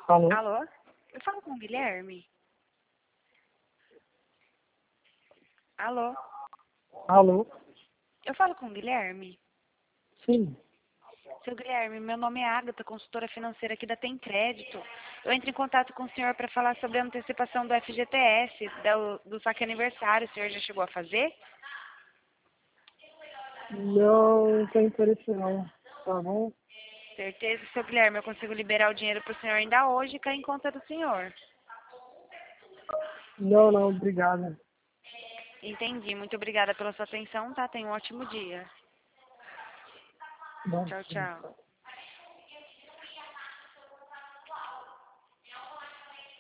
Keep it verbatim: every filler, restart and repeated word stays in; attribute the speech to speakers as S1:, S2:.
S1: Alô?
S2: Alô? Eu falo com o Guilherme? Alô?
S1: Alô?
S2: Eu falo com o Guilherme?
S1: Sim.
S2: Seu Guilherme, meu nome é Agatha, consultora financeira aqui da Tem Crédito. Eu entro em contato com o senhor para falar sobre a antecipação do F G T S, do, do saque aniversário. O senhor já chegou a fazer?
S1: Não tem interesse não. Tá bom?
S2: Certeza, seu Guilherme, eu consigo liberar o dinheiro para o senhor ainda hoje e cair em conta do senhor.
S1: Não, não, obrigado.
S2: Entendi. Muito obrigada pela sua atenção, tá? Tenha um ótimo dia.
S1: Bom,
S2: Tchau,
S1: sim.
S2: tchau.